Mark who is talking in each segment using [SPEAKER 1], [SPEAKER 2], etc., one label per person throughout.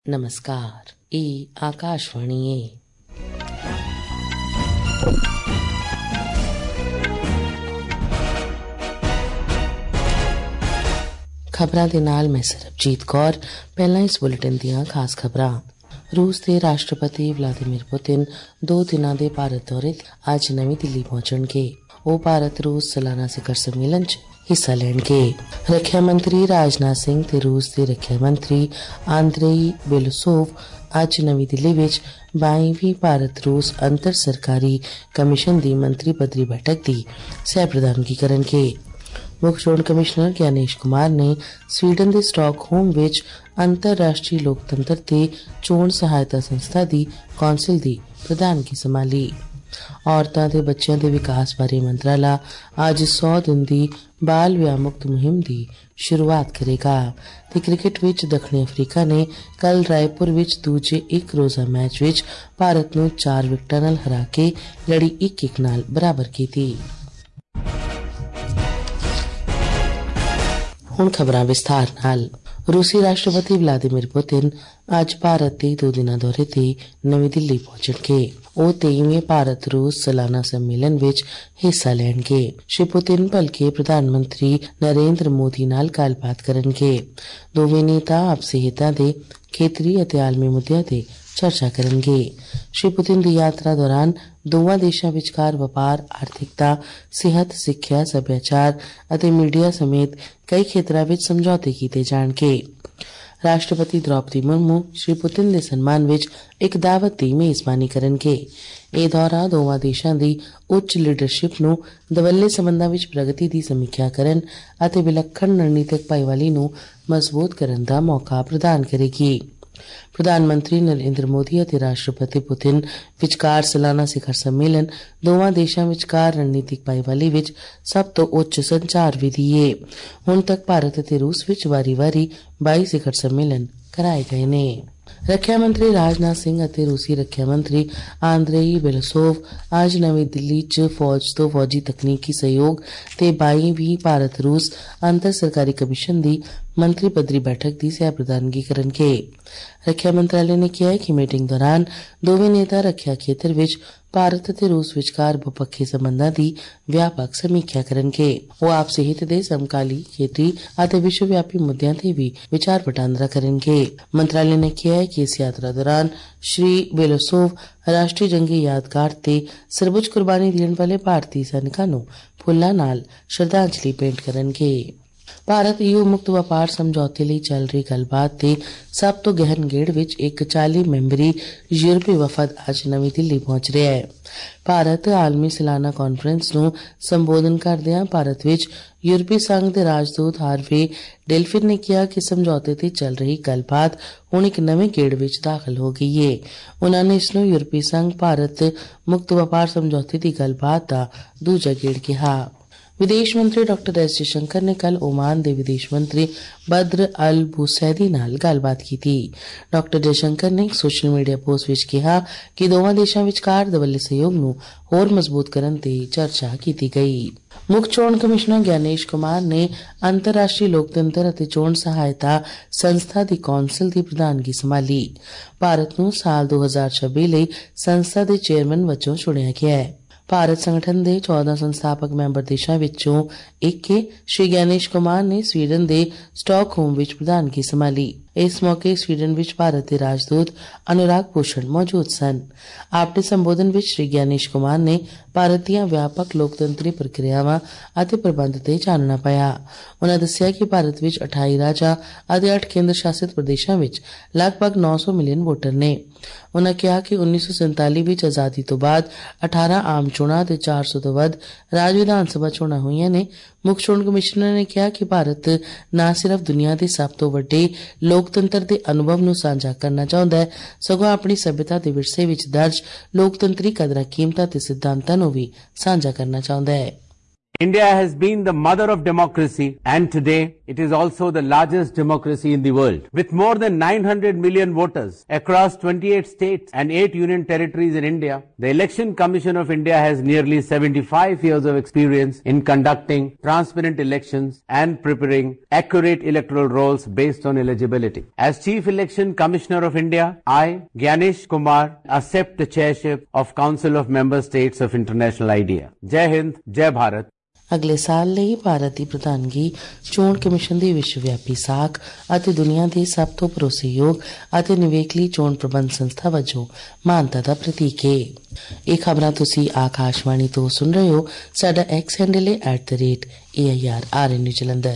[SPEAKER 1] नमस्कार, ये आकाशवाणी है। खबरां दे नाल मैं सरबजीत कौर। पहला इस बुलेटिन दियां खास खबरां। रूस के राष्ट्रपति व्लादिमीर पुतिन 2 दिनां दे भारत दौरे अज नवी दिल्ली पहुंचणगे। ਉਹ ਭਾਰਤ ਰੂਸ ਸਾਲਾਨਾ ਸਿਖਰ ਸੰਮੇਲਨ 'ਚ ਹਿੱਸਾ ਲੈਣਗੇ। ਰੱਖਿਆ ਮੰਤਰੀ ਰਾਜਨਾਥ ਸਿੰਘ ਤੇ ਰੂਸ ਦੇ ਰੱਖਿਆ ਮੰਤਰੀ ਆਂਦਰੇਈ ਬੇਲੋਸੋਵ ਅੱਜ ਨਵੀਂ ਦਿੱਲੀ ਵਿੱਚ 22ਵੀਂ ਭਾਰਤ ਰੂਸ ਅੰਤਰ ਸਰਕਾਰੀ ਕਮਿਸ਼ਨ ਦੀ ਮੰਤਰੀ ਪੱਧਰੀ ਬੈਠਕ ਦੀ ਸਹਿ ਪ੍ਰਧਾਨਗੀ ਕਰਨਗੇ। ਮੁੱਖ ਚੋਣ ਕਮਿਸ਼ਨਰ ਗਿਆਨੇਸ਼ ਕੁਮਾਰ ਨੇ ਸਵੀਡਨ ਦੇ ਸਟਾਕਹੋਮ ਵਿੱਚ ਅੰਤਰਰਾਸ਼ਟਰੀ ਲੋਕਤੰਤਰ ਤੇ ਚੋਣ ਸਹਾਇਤਾ ਸੰਸਥਾ ਦੀ ਕੌਂਸਲ ਦੀ ਪ੍ਰਧਾਨਗੀ ਸੰਭਾਲੀ। ਔਰਤਾਂ ਤੇ ਬੱਚਿਆਂ ਦੇ ਵਿਕਾਸ ਬਾਰੇ ਮੰਤਰਾਲਾ ਅੱਜ 100 ਦਿਨ ਦੀ ਬਾਲ ਵਿਆਹ ਮੁਕਤ ਮੁਹਿੰਮ ਦੀ ਸ਼ੁਰੂਆਤ ਕਰੇਗਾ। ਤੇ ਕ੍ਰਿਕਟ ਵਿੱਚ ਦੱਖਣੀ ਅਫਰੀਕਾ ਨੇ ਕੱਲ ਰਾਏਪੁਰ ਵਿੱਚ ਦੂਜੇ ਇੱਕ ਰੋਜ਼ਾ ਮੈਚ ਵਿੱਚ ਭਾਰਤ ਨੂੰ 4 ਵਿਕਟਾਂ ਨਾਲ ਹਰਾ ਕੇ ਲੜੀ 1-1 ਨਾਲ ਬਰਾਬਰ ਕੀਤੀ। ਹੁਣ ਖਬਰਾਂ ਵਿਸਥਾਰ ਨਾਲ। रूसी राष्ट्रपति व्लादिमीर पुतिन आज भारत के 2 दिना दौरे ते नवी दिल्ली पहुंचणगे। ਉਹ 23ਵੇਂ ਭਾਰਤ ਰੂਸ ਸਾਲਾਨਾ ਸੰਮੇਲਨ ਵਿੱਚ ਹਿੱਸਾ ਲੈਣਗੇ। ਸ਼੍ਰੀ ਪੁਤਿਨ ਭਲਕੇ ਪ੍ਰਧਾਨ ਮੰਤਰੀ ਨਰਿੰਦਰ ਮੋਦੀ ਨਾਲ ਗੱਲਬਾਤ ਕਰਨਗੇ। ਦੋਵੇਂ ਨੇਤਾ ਆਪਸੀ ਹਿੱਤਾਂ ਦੇ ਖੇਤਰੀ ਅਤੇ ਆਲਮੀ ਮੁੱਦਿਆਂ ਤੇ ਚਰਚਾ ਕਰਨਗੇ। ਸ਼੍ਰੀ ਪੁਤਿਨ ਦੀ ਯਾਤਰਾ ਦੌਰਾਨ ਦੋਵਾਂ ਦੇਸ਼ਾਂ ਵਿਚਕਾਰ ਵਪਾਰ, ਆਰਥਿਕਤਾ, ਸਿਹਤ, ਸਿੱਖਿਆ, ਸੱਭਿਆਚਾਰ ਅਤੇ ਮੀਡੀਆ ਸਮੇਤ ਕਈ ਖੇਤਰਾਂ ਵਿੱਚ ਸਮਝੌਤੇ ਕੀਤੇ ਜਾਣਗੇ। ਰਾਸ਼ਟਰਪਤੀ ਦ੍ਰੌਪਦੀ ਮੁਰਮੂ ਸ਼੍ਰੀ ਪੁਤਿਨ ਦੇ ਸਨਮਾਨ ਵਿੱਚ ਇੱਕ ਦਾਵਤ ਦੀ ਮੇਜ਼ਬਾਨੀ ਕਰਨਗੇ। ਇਹ ਦੌਰਾ ਦੋਵਾਂ ਦੇਸ਼ਾਂ ਦੀ ਉੱਚ ਲੀਡਰਸ਼ਿਪ ਨੂੰ ਦਵੱਲੇ ਸਬੰਧਾਂ ਵਿੱਚ ਪ੍ਰਗਤੀ ਦੀ ਸਮੀਖਿਆ ਕਰਨ ਅਤੇ ਵਿਲੱਖਣ ਰਣਨੀਤਕ ਭਾਈਵਾਲੀ ਨੂੰ ਮਜ਼ਬੂਤ ਕਰਨ ਦਾ ਮੌਕਾ ਪ੍ਰਦਾਨ ਕਰੇਗੀ। ਪ੍ਰਧਾਨ ਮੰਤਰੀ ਨਰਿੰਦਰ ਮੋਦੀ ਅਤੇ ਰਾਸ਼ਟਰਪਤੀ ਪੁਤਿਨ ਵਿਚਕਾਰ ਸਾਲਾਨਾ ਸਿਖਰ ਸੰਮੇਲਨ ਦੋਵਾਂ ਦੇਸ਼ਾਂ ਵਿਚਕਾਰ ਰਣਨੀਤਿਕ ਭਾਈਵਾਲੀ ਵਿੱਚ ਸਭ ਤੋਂ ਉੱਚ ਸੰਚਾਰ ਵਿਧੀ ਹੈ। ਹੁਣ ਤੱਕ ਭਾਰਤ ਅਤੇ ਰੂਸ ਵਿੱਚ ਵਾਰੀ-ਵਾਰੀ 22 ਸਿਖਰ ਸੰਮੇਲਨ ਕਰਾਏ ਗਏ ਨੇ। ਰੱਖਿਆ ਮੰਤਰੀ ਰਾਜਨਾਥ ਸਿੰਘ ਅਤੇ ਰੂਸੀ ਰੱਖਿਆ ਮੰਤਰੀ ਆਂਦਰੇਈ ਬੇਲੋਸੋਵ ਅੱਜ ਨਵੀਂ ਦਿੱਲੀ 'ਚ ਫੌਜ ਤੋਂ ਫੌਜੀ ਤਕਨੀਕੀ ਸਹਿਯੋਗ ਤੇ 22ਵੀਂ ਭਾਰਤ ਰੂਸ ਅੰਤਰ ਸਰਕਾਰੀ ਕਮਿਸ਼ਨ ਦੀ ਮੰਤਰੀ ਪੱਧਰੀ ਬੈਠਕ ਦੀ ਸਹਿ ਪ੍ਰਧਾਨਗੀ ਕਰਨਗੇ। ਰੱਖਿਆ ਮੰਤਰਾਲੇ ਨੇ ਕਿਹਾ ਕਿ ਮੀਟਿੰਗ ਦੌਰਾਨ ਦੋਵੇਂ ਨੇਤਾ ਰੱਖਿਆ ਖੇਤਰ ਵਿੱਚ ਭਾਰਤ ਅਤੇ ਰੂਸ ਵਿਚਕਾਰ ਬਹੁਪੱਖੀ ਸਬੰਧਾਂ ਦੀ ਵਿਆਪਕ ਸਮੀਖਿਆ ਕਰਨਗੇ। ਉਹ ਆਪਸੀ ਹਿੱਤ ਦੇ ਸਮਕਾਲੀ ਖੇਤਰੀ ਅਤੇ ਵਿਸ਼ਵ ਵਿਆਪੀ ਮੁੱਦਿਆਂ ਤੇ ਵੀ ਵਿਚਾਰ ਵਟਾਂਦਰਾ ਕਰਨਗੇ। ਮੰਤਰਾਲੇ ਨੇ ਕਿਹਾ ਕਿ ਇਸ ਯਾਤਰਾ ਦੌਰਾਨ ਸ਼੍ਰੀ ਬੇਲੋਸੋਵ ਰਾਸ਼ਟਰੀ ਜੰਗੀ ਯਾਦਗਾਰ ਤੇ ਸਰਬਉੱਚ ਕੁਰਬਾਨੀ ਦੇਣ ਵਾਲੇ ਭਾਰਤੀ ਸੈਨਿਕਾਂ ਨੂੰ ਫੁੱਲਾਂ ਨਾਲ ਸ਼ਰਧਾਂਜਲੀ ਭੇਂਟ ਕਰਨਗੇ। ਭਾਰਤ EU ਮੁਕਤ ਵਪਾਰ ਸਮਝੌਤੇ ਲਈ ਚੱਲ ਰਹੀ ਗੱਲਬਾਤ ਦੇ ਸਭ ਤੋਂ ਗਹਿਨ ਗੇੜ ਵਿੱਚ ਇੱਕ 40 ਮੈਂਬਰੀ ਯੂਰਪੀ ਵਫਦ ਅੱਜ ਨਵੀਂ ਦਿੱਲੀ ਪਹੁੰਚ ਰਿਹਾ ਹੈ। ਭਾਰਤ ਆਲਮੀ ਸਾਲਾਨਾ ਕਾਨਫਰੰਸ ਨੂੰ ਸੰਬੋਧਨ ਕਰਦਿਆਂ ਭਾਰਤ ਵਿੱਚ ਯੂਰਪੀ ਸੰਘ ਦੇ ਰਾਜਦੂਤ ਹਾਰਵੇ ਡੇਲਫਿਨ ਨੇ ਕਿਹਾ ਕਿ ਸਮਝੌਤੇ ਤੇ ਚੱਲ ਰਹੀ ਗੱਲਬਾਤ ਹੁਣ ਇੱਕ ਨਵੇਂ ਗੇੜ ਵਿੱਚ ਦਾਖਲ ਹੋ ਗਈ ਹੈ। ਉਨ੍ਹਾਂ ਨੇ ਇਸ ਨੂੰ ਯੂਰਪੀ ਸੰਘ ਭਾਰਤ ਮੁਕਤ ਵਪਾਰ ਸਮਝੌਤੇ ਦੀ ਗੱਲਬਾਤ ਦਾ ਦੂਜਾ ਗੇੜ ਕਿਹਾ। ਵਿਦੇਸ਼ ਮੰਤਰੀ ਡਾਕਟਰ ਐਸ ਜਯਸ਼ੰਕਰ ਨੇ ਕੱਲ ਓਮਾਨ ਦੇ ਵਿਦੇਸ਼ ਮੰਤਰੀ ਬਦਰ ਅਲ ਬੁਸੈਦੀ ਨਾਲ ਗੱਲਬਾਤ ਕੀਤੀ। ਡਾਕਟਰ ਜਯਸ਼ੰਕਰ ਨੇ ਇੱਕ ਸੋਸ਼ਲ ਮੀਡੀਆ ਪੋਸਟ ਵਿੱਚ ਕਿਹਾ ਕਿ ਦੋਵਾਂ ਦੇਸ਼ਾਂ ਵਿਚਕਾਰ ਦਵੱਲੇ ਸਹਿਯੋਗ ਨੂੰ ਹੋਰ ਮਜ਼ਬੂਤ ਕਰਨ ਤੇ ਚਰਚਾ ਕੀਤੀ ਗਈ। ਮੁੱਖ ਚੋਣ ਕਮਿਸ਼ਨਰ ਗਿਆਨੇਸ਼ ਕੁਮਾਰ ਨੇ ਅੰਤਰਰਾਸ਼ਟਰੀ ਲੋਕਤੰਤਰ ਅਤੇ ਚੋਣ ਸਹਾਇਤਾ ਸੰਸਥਾ ਦੀ ਕੌਂਸਲ ਦੀ ਪ੍ਰਧਾਨਗੀ ਸੰਭਾਲੀ। ਭਾਰਤ ਨੂੰ ਸਾਲ 2026 ਲਈ ਸੰਸਥਾ ਦੇ ਚੇਅਰਮੈਨ ਵਜੋਂ ਚੁਣਿਆ ਗਿਆ ਹੈ। ਭਾਰਤ ਸੰਗਠਨ ਦੇ 14 ਸੰਸਥਾਪਕ ਮੈਂਬਰ ਦੇਸ਼ਾਂ ਵਿੱਚੋਂ ਇੱਕ ਸ਼੍ਰੀ ਗਿਆਨੇਸ਼ ਕੁਮਾਰ ਨੇ ਸਵੀਡਨ ਦੇ ਸਟਾਕਹੋਮ ਵਿੱਚ ਪ੍ਰਧਾਨਗੀ ਸੰਭਾਲੀ। ਇਸ ਮੌਕੇ ਸਵੀਡਨ ਵਿੱਚ ਭਾਰਤ ਦੇ ਰਾਜਦੂਤ ਅਨੁਰਾਗ ਭੂਸ਼ਣ ਮੌਜੂਦ ਸਨ। ਆਪਣੇ ਸੰਬੋਧਨ ਵਿੱਚ ਸ਼੍ਰੀ ਗਿਆਨੇਸ਼ ਕੁਮਾਰ ਨੇ ਭਾਰਤ ਦੀਆਂ ਵਿਆਪਕ ਲੋਕਤੰਤਰੀ ਪ੍ਰਕਿਰਿਆਵਾਂ ਅਤੇ ਪ੍ਰਬੰਧ ਤੇ ਚਾਨਣਾ ਪਾਇਆ। ਉਨ੍ਹਾਂ ਦੱਸਿਆ ਕਿ ਭਾਰਤ ਵਿੱਚ 28 ਰਾਜਾਂ ਅਤੇ 8 ਕੇਂਦਰ ਸ਼ਾਸਿਤ ਪ੍ਰਦੇਸ਼ਾਂ ਵਿੱਚ ਲਗਭਗ 900 ਮਿਲੀਅਨ ਵੋਟਰ ਨੇ। ਉਨ੍ਹਾਂ ਕਿਹਾ ਕਿ 1947 ਵਿੱਚ ਆਜ਼ਾਦੀ ਤੋਂ ਬਾਅਦ 18 ਆਮ ਚੋਣਾਂ ਤੇ 400 ਤੋਂ ਵੱਧ ਰਾਜ ਵਿਧਾਨ ਸਭਾ ਚੋਣਾਂ ਹੋਈਆਂ ਨੇ। ਮੁੱਖ ਚੋਣ ਕਮਿਸ਼ਨਰ ਨੇ ਕਿਹਾ ਕਿ ਭਾਰਤ ਨਾ ਸਿਰਫ ਦੁਨੀਆ ਦੇ ਸਭ ਤੋਂ ਵੱਡੇ ਲੋਕਤੰਤਰ ਦੇ ਅਨੁਭਵ ਨੂੰ ਸਾਂਝਾ ਕਰਨਾ ਚਾਹੁੰਦਾ ਹੈ, ਸਗੋਂ ਆਪਣੀ ਸਭਿਅਤਾ ਦੇ ਵਿਰਸੇ ਵਿੱਚ ਦਰਜ ਲੋਕਤੰਤਰੀ ਕਦਰਾਂ ਕੀਮਤਾਂ ਤੇ ਸਿਧਾਂਤਾਂ ਨੂੰ ਵੀ ਸਾਂਝਾ ਕਰਨਾ ਚਾਹੁੰਦਾ ਹੈ।
[SPEAKER 2] India has been the mother of democracy, and today it is also the largest democracy in the world. With more than 900 million voters across 28 states and 8 union territories in India, the Election Commission of India has nearly 75 years of experience in conducting transparent elections and preparing accurate electoral rolls based on eligibility. As Chief Election Commissioner of India, I, Gyanesh Kumar, accept the chairship of Council of Member States of International IDEA. Jai Hind, Jai Bharat.
[SPEAKER 1] ਅਗਲੇ ਸਾਲ ਲਈ ਭਾਰਤ ਦੀ ਪ੍ਰਧਾਨਗੀ ਚੋਣ commission ਦੀ ਵਿਸ਼ਵਵਿਆਪੀ ਸਾਖ ਅਤੇ ਦੁਨੀਆ ਦੀ ਸਭ ਤੋਂ ਭਰੋਸੇਯੋਗ ਅਤੇ ਨਿਵੇਕਲੀ ਚੋਣ ਪ੍ਰਬੰਧ ਸੰਸਥਾ ਵਜੋਂ ਮਾਨਤਾ ਦਾ ਪ੍ਰਤੀਕ ਹੈ। ਇਹ ਖਬਰਾਂ ਤੁਸੀਂ ਆਕਾਸ਼ਵਾਣੀ ਤੋਂ ਸੁਣ ਰਹੇ ਹੋ। ਸਾਡਾ ਐਕਸ ਹੈਂਡਲ ਹੈ @AIRRNU ਜਲੰਧਰ।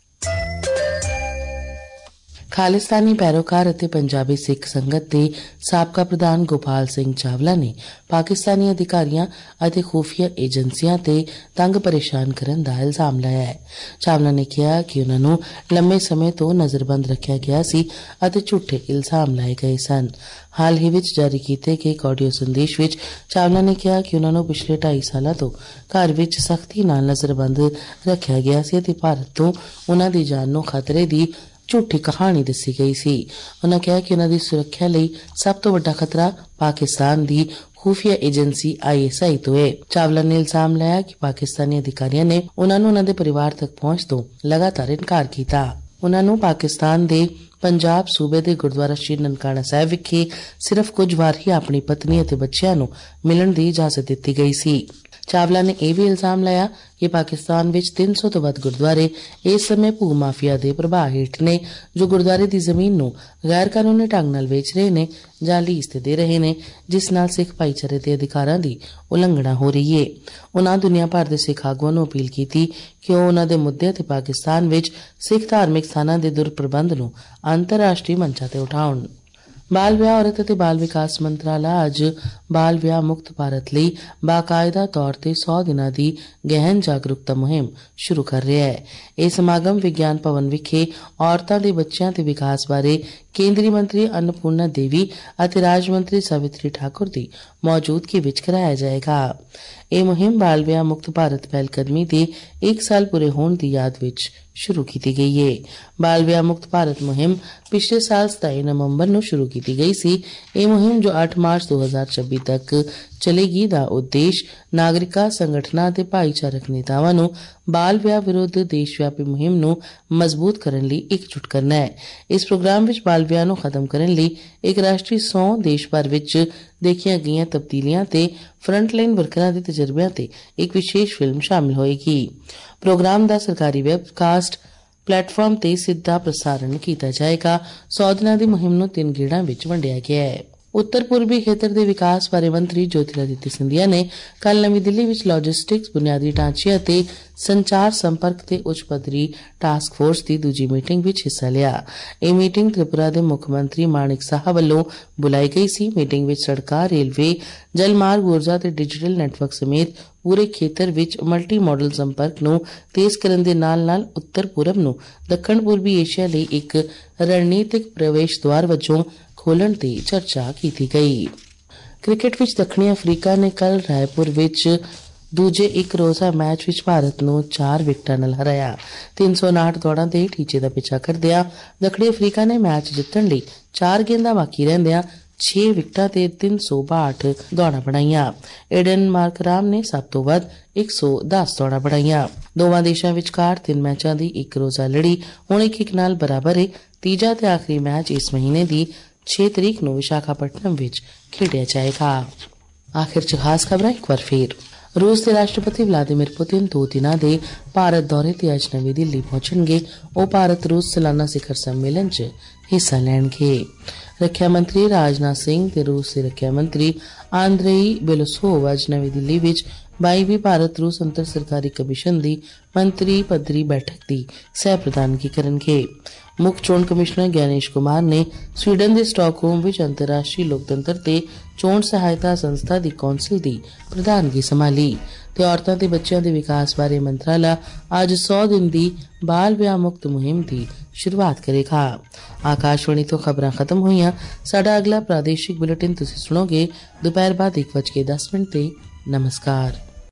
[SPEAKER 1] ਖਾਲਿਸਤਾਨੀ ਪੈਰੋਕਾਰ ਅਤੇ ਪੰਜਾਬੀ ਸਿੱਖ ਸੰਗਤ ਦੇ ਸਾਬਕਾ ਪ੍ਰਧਾਨ ਗੋਪਾਲ ਸਿੰਘ ਚਾਵਲਾ ਨੇ ਪਾਕਿਸਤਾਨੀ ਅਧਿਕਾਰੀਆਂ ਅਤੇ ਖੂਫੀਆ ਏਜੰਸੀਆਂ ਤੇ ਤੰਗ ਪਰੇਸ਼ਾਨ ਕਰਨ ਦਾ ਇਲਜ਼ਾਮ ਲਾਇਆ ਹੈ। ਚਾਵਲਾ ਨੇ ਕਿਹਾ ਕਿ ਉਨ੍ਹਾਂ ਨੂੰ ਲੰਮੇ ਸਮੇਂ ਤੋਂ ਨਜ਼ਰਬੰਦ ਰੱਖਿਆ ਗਿਆ ਸੀ ਅਤੇ ਝੂਠੇ ਇਲਜ਼ਾਮ ਲਾਏ ਗਏ ਸਨ। ਹਾਲ ਹੀ ਵਿੱਚ ਜਾਰੀ ਕੀਤੇ ਗਏ ਇੱਕ ਆਡੀਓ ਸੰਦੇਸ਼ ਵਿੱਚ ਚਾਵਲਾ ਨੇ ਕਿਹਾ ਕਿ ਉਨ੍ਹਾਂ ਨੂੰ ਪਿਛਲੇ 2.5 ਸਾਲਾਂ ਤੋਂ ਘਰ ਵਿੱਚ ਸਖਤੀ ਨਾਲ ਨਜ਼ਰਬੰਦ ਰੱਖਿਆ ਗਿਆ ਸੀ ਅਤੇ ਭਾਰਤ ਤੋਂ ਉਨ੍ਹਾਂ ਦੀ ਜਾਨ ਨੂੰ ਖਤਰੇ ਦੀ ਝੂਠੀ ਕਹਾਣੀ ਦੱਸੀ ਗਈ ਸੀ। ਉਨ੍ਹਾਂ ਕਿਹਾ ਕਿ ਉਨ੍ਹਾਂ ਦੀ ਸੁਰੱਖਿਆ ਲਈ ਸਭ ਤੋਂ ਵੱਡਾ ਖਤਰਾ ਪਾਕਿਸਤਾਨ ਦੀ ਖੂਫੀਆ ਏਜੰਸੀ ISI ਤੋਂ ਹੈ। ਚਾਵਲਾ ਨੇ ਇਲਜ਼ਾਮ ਲਾਇਆ ਕਿ ਪਾਕਿਸਤਾਨੀ ਅਧਿਕਾਰੀਆਂ ਨੇ ਉਨ੍ਹਾਂ ਨੂੰ ਉਨ੍ਹਾਂ ਦੇ ਪਰਿਵਾਰ ਤੱਕ ਪਹੁੰਚ ਤੋਂ ਲਗਾਤਾਰ ਇਨਕਾਰ ਕੀਤਾ। ਉਨ੍ਹਾਂ ਨੂੰ ਪਾਕਿਸਤਾਨ ਦੇ ਪੰਜਾਬ ਸੂਬੇ ਦੇ ਗੁਰਦੁਆਰਾ ਸ਼੍ਰੀ ਨਨਕਾਣਾ ਸਾਹਿਬ ਵਿਖੇ ਸਿਰਫ ਕੁਝ ਵਾਰ ਹੀ ਆਪਣੀ ਪਤਨੀ ਅਤੇ ਬੱਚਿਆਂ ਨੂੰ ਮਿਲਣ ਦੀ ਇਜਾਜ਼ਤ ਦਿੱਤੀ ਗਈ ਸੀ। ਚਾਵਲਾ ਨੇ ਇਹ ਵੀ ਇਲਜ਼ਾਮ ਲਾਇਆ ਕਿ ਪਾਕਿਸਤਾਨ ਵਿੱਚ 300 ਤੋਂ ਵੱਧ ਗੁਰਦੁਆਰੇ ਇਸ ਸਮੇਂ ਭੂ ਮਾਫੀਆ ਦੇ ਪ੍ਰਭਾਵ ਹੇਠ ਨੇ, ਜੋ ਗੁਰਦੁਆਰੇ ਦੀ ਜ਼ਮੀਨ ਨੂੰ ਗੈਰ ਕਾਨੂੰਨੀ ਢੰਗ ਨਾਲ ਵੇਚ ਰਹੇ ਨੇ ਜਾਂ ਲੀਜ਼ ਤੇ ਦੇ ਰਹੇ ਨੇ, ਜਿਸ ਨਾਲ ਸਿੱਖ ਭਾਈਚਾਰੇ ਦੇ ਅਧਿਕਾਰਾਂ ਦੀ ਉਲੰਘਣਾ ਹੋ ਰਹੀ ਹੈ। ਉਨ੍ਹਾਂ ਦੁਨੀਆ ਭਰ ਦੇ ਸਿੱਖ ਆਗੂਆਂ ਨੂੰ ਅਪੀਲ ਕੀਤੀ ਕਿ ਉਹ ਉਨ੍ਹਾਂ ਦੇ ਮੁੱਦੇ ਅਤੇ ਪਾਕਿਸਤਾਨ ਵਿੱਚ ਸਿੱਖ ਧਾਰਮਿਕ ਸਥਾਨਾਂ ਦੇ ਦੁਰਪ੍ਰਬੰਧ ਨੂੰ ਅੰਤਰਰਾਸ਼ਟਰੀ ਮੰਚਾਂ ਤੇ ਉਠਾਉਣ। ਬਾਲ ਵਿਆਹ, ਔਰਤ ਅਤੇ ਬਾਲ ਵਿਕਾਸ ਮੰਤਰਾਲਾ ਅੱਜ ਬਾਲ ਵਿਆਹ ਮੁਕਤ ਭਾਰਤ ਲਈ ਬਾਕਾਇਦਾ ਤੌਰ ਤੇ 100 ਦਿਨਾਂ ਦੀ ਗਹਿਨ ਜਾਗਰੂਕਤਾ ਮੁਹਿੰਮ ਸ਼ੁਰੂ ਕਰ ਰਿਹਾ ਹੈ। ਇਹ ਸਮਾਗਮ ਵਿਗਿਆਨ ਭਵਨ ਵਿਖੇ ਔਰਤਾਂ ਦੇ ਬੱਚਿਆਂ ਤੇ ਵਿਕਾਸ ਬਾਰੇ ਕੇਂਦਰੀ ਮੰਤਰੀ ਅੰਨਪੂਰਨਾ ਦੇਵੀ ਅਤੇ ਰਾਜ ਮੰਤਰੀ ਸਾਵਿਤਰੀ ਠਾਕੁਰ ਦੀ ਮੌਜੂਦਗੀ ਵਿੱਚ ਕਰਾਇਆ ਜਾਏਗਾ। ਇਹ ਮੁਹਿੰਮ ਬਾਲ ਵਿਆਹ ਮੁਕਤ ਭਾਰਤ ਪਹਿਲਕਦਮੀ ਦੇ 1 ਸਾਲ ਪੂਰੇ ਹੋਣ ਦੀ ਯਾਦ ਵਿੱਚ ਸ਼ੁਰੂ ਕੀਤੀ ਗਈ ਹੈ। ਬਾਲ ਵਿਆਹ ਮੁਕਤ ਭਾਰਤ ਮੁਹਿੰਮ ਪਿਛਲੇ ਸਾਲ 27 ਨਵੰਬਰ ਨੂੰ ਸ਼ੁਰੂ ਕੀਤੀ ਗਈ ਸੀ। ਇਹ ਮੁਹਿੰਮ ਜੋ 8 ਮਾਰਚ 2026 ਤੱਕ ਚਲੇਗੀ ਦਾ ਉਦੇਸ਼ ਨਾਗਰਿਕਾਂ, ਸੰਗਠਨਾਂ ਅਤੇ ਭਾਈਚਾਰਕ ਨੇਤਾਵਾਂ ਨੂੰ ਬਾਲ ਵਿਆਹ ਵਿਰੁੱਧ ਦੇਸ਼ ਵਿਆਪੀ ਮੁਹਿੰਮ ਨੂੰ ਮਜ਼ਬੂਤ ਕਰਨ ਲਈ ਇਕਜੁੱਟ ਕਰਨਾ ਹੈ। ਇਸ ਪ੍ਰੋਗਰਾਮ ਵਿੱਚ ਬਾਲ ਵਿਆਹ ਨੂੰ ਖਤਮ ਕਰਨ ਲਈ ਇੱਕ ਰਾਸ਼ਟਰੀ ਸਹੁੰ, ਦੇਸ਼ ਭਰ ਵਿੱਚ ਦੇਖੀਆਂ ਗਈਆਂ ਤਬਦੀਲੀਆਂ ਤੇ ਫਰੰਟਲਾਈਨ ਵਰਕਰਾਂ ਦੇ ਤਜਰਬਿਆਂ ਤੇ ਇੱਕ ਵਿਸ਼ੇਸ਼ ਫਿਲਮ ਸ਼ਾਮਿਲ ਹੋਏਗੀ। ਪ੍ਰੋਗਰਾਮ ਦਾ ਸਰਕਾਰੀ ਵੈਬਕਾਸਟ ਪਲੇਟਫਾਰਮ ਤੇ ਸਿੱਧਾ ਪ੍ਰਸਾਰਣ ਕੀਤਾ ਜਾਏਗਾ। 100 ਦਿਨਾਂ ਦੀ ਮੁਹਿੰਮ ਨੂੰ 3 ਗੇੜਾਂ ਵਿੱਚ ਵੰਡਿਆ ਗਿਆ ਹੈ। ਉੱਤਰ ਪੂਰਬੀ ਖੇਤਰ ਦੇ ਵਿਕਾਸ ਬਾਰੇ ਮੰਤਰੀ ਜੋਤਿਰਾਦਿੱਤਿਆ ਸਿੰਧੀਆ ਨੇ ਕੱਲ੍ਹ ਨਵੀਂ ਦਿੱਲੀ ਵਿੱਚ ਲੌਜਿਸਟਿਕਸ, ਬੁਨਿਆਦੀ ਢਾਂਚੇ ਅਤੇ ਸੰਚਾਰ ਸੰਪਰਕ ਤੇ ਉੱਚ ਪੱਧਰੀ ਟਾਸਕ ਫੋਰਸ ਦੀ ਦੂਜੀ ਮੀਟਿੰਗ ਵਿੱਚ ਹਿੱਸਾ ਲਿਆ। ਇਹ ਮੀਟਿੰਗ ਤ੍ਰਿਪੁਰਾ ਦੇ ਮੁੱਖ ਮੰਤਰੀ ਮਾਣਿਕ ਸਾਹਾ ਵੱਲੋਂ ਬੁਲਾਈ ਗਈ ਸੀ। ਮੀਟਿੰਗ ਵਿੱਚ ਸੜਕਾਂ, ਰੇਲਵੇ, ਜਲ ਮਾਰਗ, ਊਰਜਾ ਤੇ ਡਿਜੀਟਲ ਨੈਟਵਰਕ ਸਮੇਤ ਪੂਰੇ ਖੇਤਰ ਵਿੱਚ ਮਲਟੀ ਮਾਡਲ ਸੰਪਰਕ ਨੂੰ ਤੇਜ਼ ਕਰਨ ਦੇ ਨਾਲ-ਨਾਲ ਉੱਤਰ ਪੂਰਬ ਨੂੰ ਦੱਖਣ ਪੂਰਬੀ ਏਸ਼ੀਆ ਲਈ ਇੱਕ ਰਣਨੀਤਿਕ ਪ੍ਰਵੇਸ਼ ਦੁਆਰ ਵਜੋਂ ਖੋਲ੍ਹਣ ਤੇ ਚਰਚਾ ਕੀਤੀ ਗਈ। ਕ੍ਰਿਕਟ ਵਿੱਚ ਦੱਖਣੀ ਅਫਰੀਕਾ ਨੇ ਕੱਲ੍ਹ ਰਾਏਪੁਰ ਵਿੱਚ ਦੂਜੇ ਇੱਕ ਰੋਜ਼ਾ ਮੈਚ ਵਿੱਚ ਭਾਰਤ ਨੂੰ 4 ਵਿਕਟਾਂ ਨਾਲ ਹਰਾਇਆ। 359 ਦੌੜਾਂ ਦੇ ਟੀਚੇ ਦਾ ਪਿੱਛਾ ਕਰਦਿਆਂ ਦੱਖਣੀ ਅਫਰੀਕਾ ਨੇ ਮੈਚ ਜਿੱਤਣ ਲਈ 4 ਗੇਂਦਾਂ ਬਾਕੀ ਰਹਿੰਦਿਆਂ 6 ਵਿਕਟਾਂ ਤੇ 362 ਦੌੜਾਂ ਬਣਾਈਆਂ। ਏਡਨ ਮਾਰਕਰਾਮ ਨੇ ਸਭ ਤੋਂ ਵੱਧ 110 ਦੌੜਾਂ ਬਣਾਈਆਂ। ਦੋਵਾਂ ਦੇਸ਼ਾਂ ਵਿਚਕਾਰ 3 ਮੈਚਾਂ ਦੀ ਇੱਕ ਰੋਜ਼ਾ ਲੜੀ ਹੁਣ 1-1 ਨਾਲ ਬਰਾਬਰ ਹੈ। ਤੀਜਾ ਤੇ ਆਖਰੀ ਮੈਚ ਇਸ ਮਹੀਨੇ ਦੀ 6 ਤਰੀਕ ਨੂੰ ਵਿਸ਼ਾਖਾਪਟਨਮ ਵਿੱਚ ਖੇਡਿਆ ਜਾਏਗਾ। ਆਖਿਰ 'ਚ ਖਾਸ ਖਬਰਾਂ ਇੱਕ ਵਾਰ ਫੇਰ। ਰੂਸ ਦੇ ਰਾਸ਼ਟਰਪਤੀ ਵਲਾਦੀਮੀਰ ਪੁਤਿਨ 2 ਦਿਨਾਂ ਦੇ ਭਾਰਤ ਦੌਰੇ ਤੇ ਅੱਜ ਨਵੀਂ ਦਿੱਲੀ ਪਹੁੰਚਣਗੇ। ਉਹ ਭਾਰਤ ਰੂਸ ਸਾਲਾਨਾ ਸਿਖਰ ਸੰਮੇਲਨ 'ਚ ਹਿੱਸਾ ਲੈਣਗੇ। ਰੱਖਿਆ ਮੰਤਰੀ ਰਾਜਨਾਥ ਸਿੰਘ ਤੇ ਰੂਸ ਦੇ ਰੱਖਿਆ ਮੰਤਰੀ ਆਂਦਰੇਈ ਬੇਲੋਸੋਵ ਅੱਜ ਨਵੀਂ ਦਿੱਲੀ ਵਿੱਚ 22ਵੀਂ ਭਾਰਤ ਰੂਸ ਅੰਤਰ ਸਰਕਾਰੀ ਕਮਿਸ਼ਨ ਦੀ ਮੰਤਰੀ ਪੱਧਰੀ ਬੈਠਕ ਦੀ ਸਹਿ ਪ੍ਰਧਾਨਗੀ ਕਰਨਗੇ। ਮੁੱਖ ਚੋਣ ਕਮਿਸ਼ਨਰ ਗਿਆਨੇਸ਼ ਕੁਮਾਰ ਨੇ ਸਵੀਡਨ ਦੇ ਸਟਾਕਹੋਮ ਵਿੱਚ ਅੰਤਰਰਾਸ਼ਟਰੀ ਲੋਕਤੰਤਰ ਤੇ ਚੋਣ ਸਹਾਇਤਾ ਸੰਸਥਾ ਦੀ ਕੌਂਸਲ ਦੀ ਪ੍ਰਧਾਨਗੀ ਸੰਭਾਲੀ ਤੇ ਔਰਤਾਂ ਤੇ ਬੱਚਿਆਂ ਦੇ ਵਿਕਾਸ ਬਾਰੇ ਮੰਤਰਾਲਾ ਅੱਜ 100 ਦਿਨ ਦੀ ਬਾਲ ਵਿਆਹ ਮੁਕਤ ਮੁਹਿੰਮ ਦੀ ਸ਼ੁਰੂਆਤ ਕਰੇਗਾ। ਆਕਾਸ਼ਵਾਣੀ ਤੋਂ ਖਬਰਾਂ ਖਤਮ ਹੋਈਆਂ। ਸਾਡਾ ਅਗਲਾ ਪ੍ਰਾਦੇਸ਼ਿਕ ਬੁਲੇਟਿਨ ਤੁਸੀਂ ਸੁਣੋਗੇ ਦੁਪਹਿਰ ਬਾਅਦ 1:10 ਤੇ। ਨਮਸਕਾਰ।